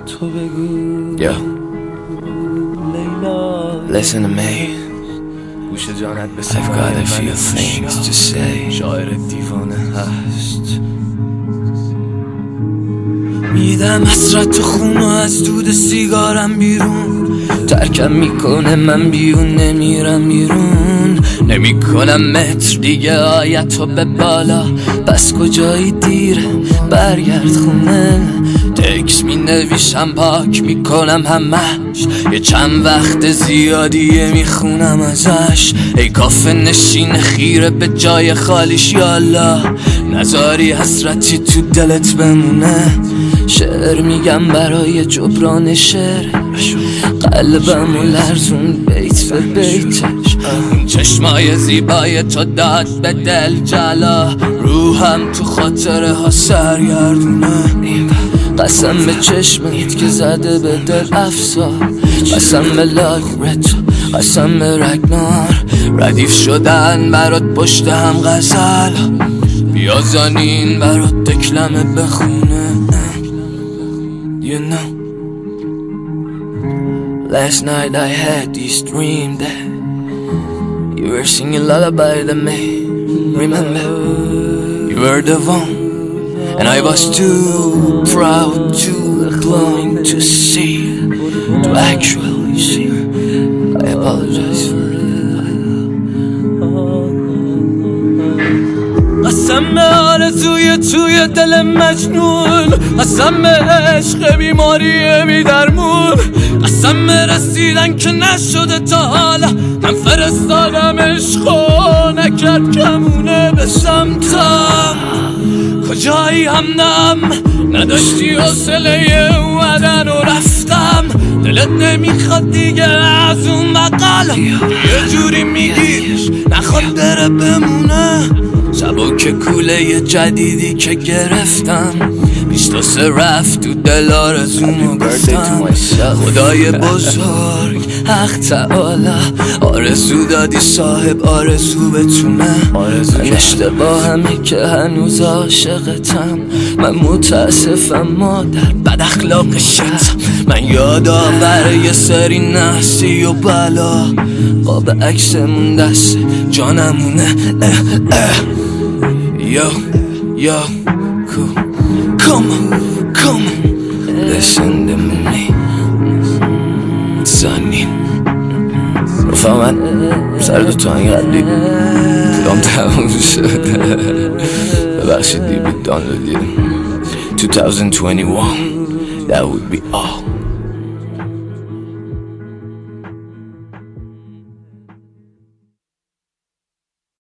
تو بگو Yo, لیلا listen to me. گوش جانت به I've got a few things to say. شاعر دیوانه هست میدم حسرت تو خون و از دود سیگارم بیرون ترکم میکنه من بیرون نمیرم بیرون نمیکنم متر دیگه آیتو به بالا پس کجایی دیره برگرد خونه تکس می نویشم پاک میکنم همش یه چند وقت زیادیه میخونم ازش ای کافه نشین خیره به جای خالیش یالا نذاری حسرتی تو دلت بمونه شعر میگم برای جبران شعر قلبم و لرزون بیت به بیتش اون چشمای زیبای تو داد به دل جلا روحم تو خاطره ها سرگردونه قسم به چشمت که زده به دل افسار قسم به لاگرت قسم به رگنار ردیف شدن برات پشت هم غزل بیا زنین برات دکلمه بخونه You know Last night I had this dream that you were singing lullaby to me. Remember, you were the one, and I was too proud, too blind to see, to actually see. I apologize for it. قسم به آرزوی توی دل مجنون قسم به عشق بیماری بی درمون قسم به رسیدن که نشده تا حالا من فرستادم عشقو نکرد کمونه به سمتم کجایی همدم نداشتی حوصله اومدن و رفتم دلت نمیخواد دیگه از اون بقل یه جوری میگیش نخواد بره بمونه شبا که کوله جدیدی که گرفتم 23 رفت تو دل آرزومو گفتم خدای بزرگ حق تعالی آرزو دادی صاحب آرزو بتونه من اشتباهمه که هنوز عاشقتم من متاسفم مادر بد اخلاق شدم من یادآور یه سری نحسی و بلا قاب عکسمون دست جانمونه Yo, yo, cool. Come on, listen to me. زنین رفاقت سر دوتا اینقدری پولام تموم شد ببخشید دیگه دانلودی 2021 that would be all